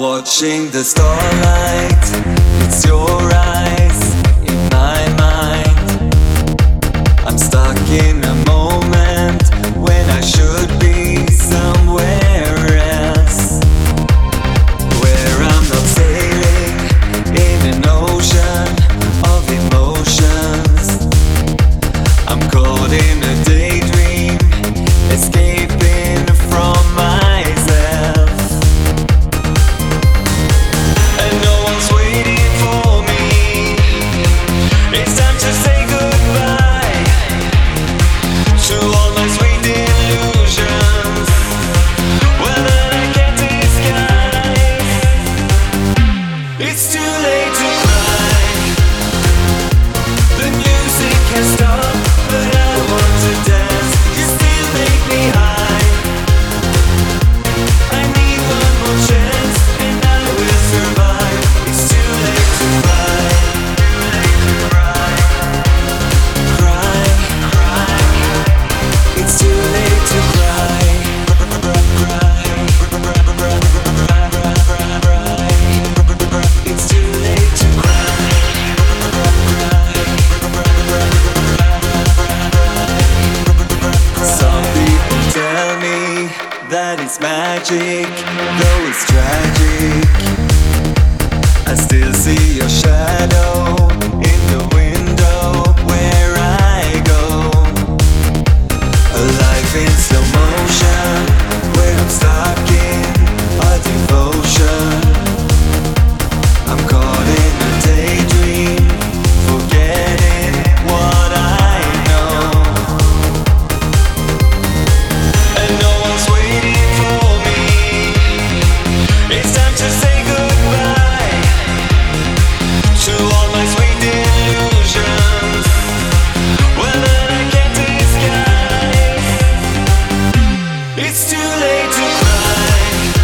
Watching the starlight, it's your eyes in my mind. I'm stuck in a moment when I should be somewhere else, where I'm not sailing in an ocean of emotions. I'm caught in a daydream, escaping from myself. And no one's waiting for me. It's time to say goodbye to all my sweet illusions. Well, that I can't disguise. It's too late to cry. The music can stop, but I want to dance. You still make me high. I need one more chance, and I will survive. It's too late to cry. Cry, cry. It's too late to cry. It's too late to cry. Some people tell me that it's magic, though it's tragic. I still see your shadow in the window where I go. A life in slow motion, where I'm stuck in a devotion. I'm caught in a daydream, forgetting what I know. And no one's waiting for me. It's time to say goodbye to all my sweet illusions. Well, that I can't disguise. It's too late to cry.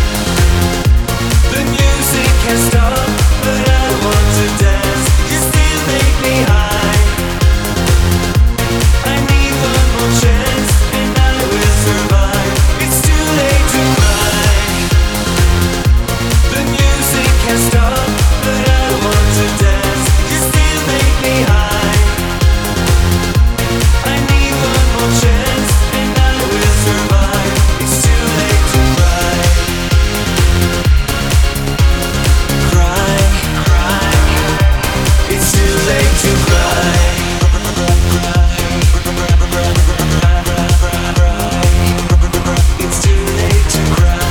The music can stop, but I want to dance. You still make me high. I need one more chance, and I will survive. It's too late to cry. The music can stop, but I want to dance. You still make me high. I need one more chance, and I will survive. It's too late to cry. Cry, cry. It's too late to cry. It's too late to cry.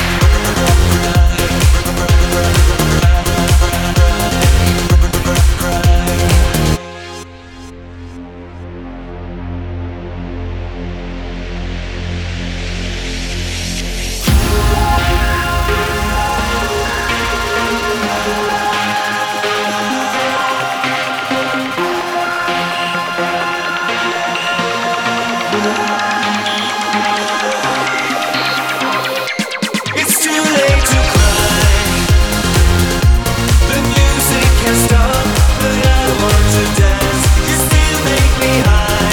It's too late to cry. The music can stop, but I want to dance. You still make me high.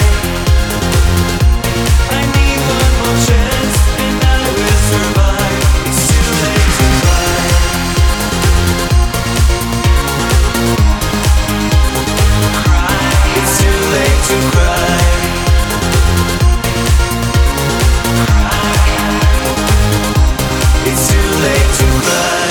I need one more chance, and I will survive. It's too late to cry. It's too late to cry. It's too late to cry.